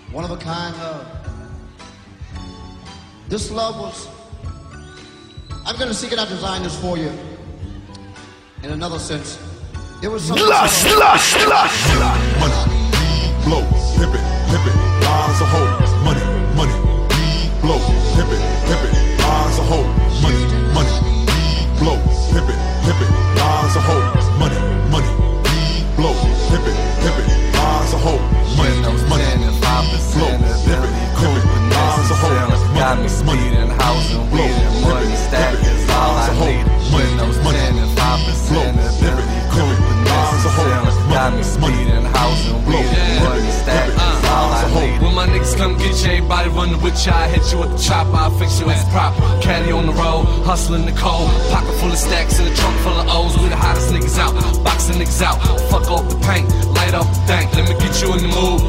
one of a kind love. This love was, I'm going to see, can I design this for you in another sense. It was something Money, blow, pimp it, eyes a hoe. Money, blow, pimp it, eyes a hoe. Money, blow, pimp it, eyes a hoe. Money, blow, pimp it, eyes a hoe. Money, blow, pimp it, eyes a hoe. Got me speeding, housing, weed and money stack is all I need. Windows 10 and 5% ability, cool finesse and selling. Got me speeding, housing, weed and money stack is all I need. When my niggas come get you, everybody running with you. I hit you with the chopper, I fix you as proper. Caddy on the road, hustling the cold. Pocket full of stacks and a trunk full of O's. We the hottest niggas out, boxing niggas out. Fuck off the paint, light up the dank. Let me get you in the mood.